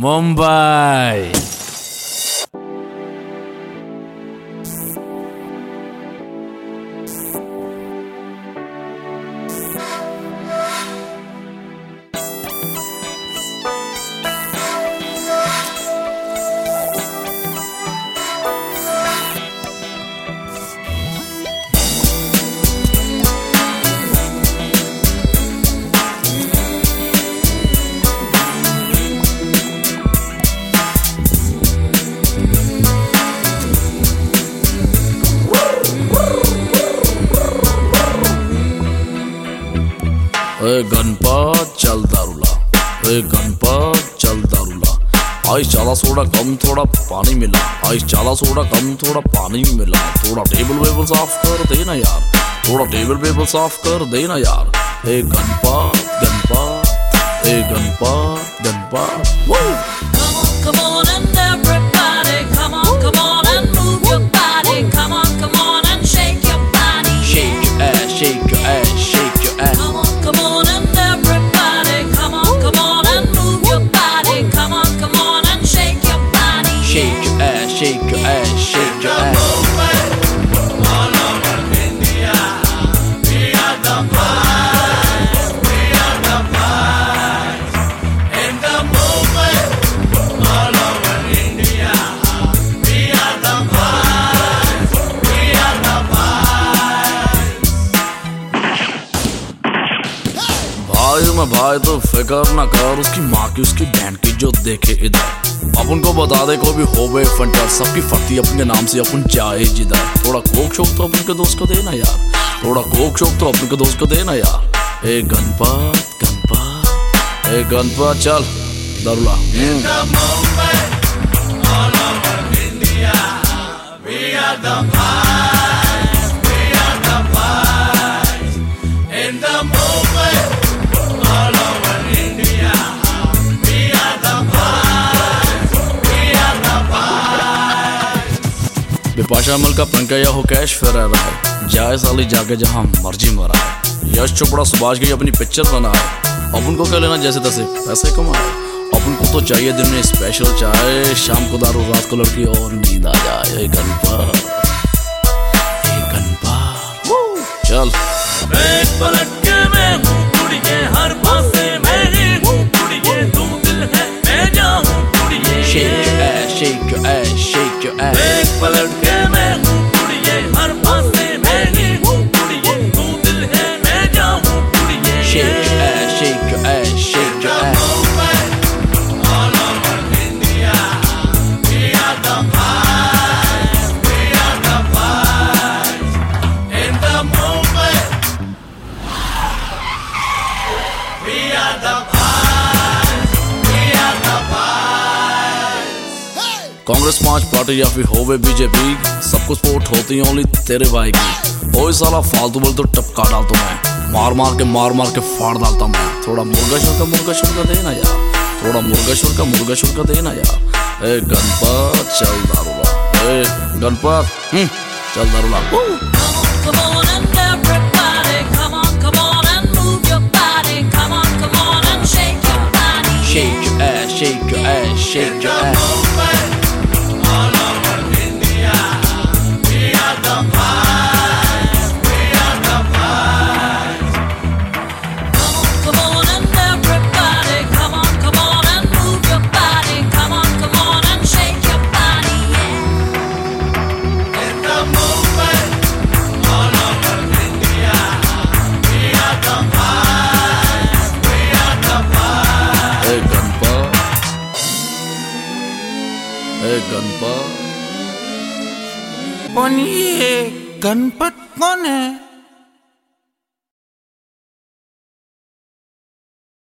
मुंबई। गणपत चल दारूला, गणपत चल दारूला। आइस चाला सोडा कम थोड़ा पानी मिला, आइस चाला सोडा कम थोड़ा पानी मिला। थोड़ा टेबल वेबल साफ कर देना यार, थोड़ा टेबल वेबल साफ कर देना यार। हे गणपत गणपत, हे Ganpat Ganpat. Come on and everybody, come on and move your body. Come on and shake your body. Shake your ass, shake your ass, shake your ass. Come on and everybody, come on and move your body. Come on and shake your body. Shake your ass, shake your ass, shake your ass. All over India, we are the boys, we are the boys. In the movement, all over India, we are the boys, we are the boys. भाई मैं भाई तो फिकर ना कर उसकी माँ की उसकी बहन की जो देखे इधर। अपन को बता दे कोई भी हो गए फंटर, सबकी फटी अपने नाम से अपन चाहे जिधर। थोड़ा कोक शोक तो अपन के दोस्त को देना यार, थोड़ा कोक शोक तो अपन के दोस्त को देना यार। ए गणपत गणपत, ए गणपत चल दारूला। In the movement, all over India, we are the boys, we are the boys. In the movement, all over India, we are the boys, we are the boys. Bipasha मल का पंकज हो कैश फिर रहा है, जाए साली जाके जहाँ मर्जी मरा है। यश चोपड़ा सुभाष की अपनी पिक्चर बनाए, अपन को क्या लेना जैसे तैसे पैसे कमाए। अपन को तो चाहिए दिन में स्पेशल चाय, शाम को दारू रात को लड़की और नींद आ जाए। गणपत चल। एक पलट के मैं हूँ कुड़िए, हर पासे मैं ही हूँ कुड़िए। तुम दिल है मैं जाऊँ कुड़िए। Shake your ass, shake your ass, shake your ass. एक पलट के मैं हूँ कुड़िए, हर पासे मैं ही हूँ कुड़िए। तुम दिल है मैं जाऊँ कुड़िए। Shake your ass, shake your ass, shake your ass. All over India, we are the boys, we are the boys. In the movement, we are the boys, we are the boys. Congress march party या फिर होवे BJP, सब कुछ support होती है only तेरे भाई की। ओए साला फालतू बोल तो टपका डाल तो मैं मार के फाड़ डालता मैं। थोड़ा मुर्गा शुर का देना यार, थोड़ा मुर्गा शुर का देना यार। ए गणपत चल दारूला, ए गणपत चल दारूला। Come on and everybody, come on and move your body. Come on and shake your body. Shake your ass, shake your ass, shake your ass. All over India, we are the boys, we are the boys. Come on and everybody, come on and move your body. Come on and shake your body, yeah. In the movement, all over India, we are the boys, we are the boys. ए गणपत, ए गणपत। कौन ये गणपत कौन है?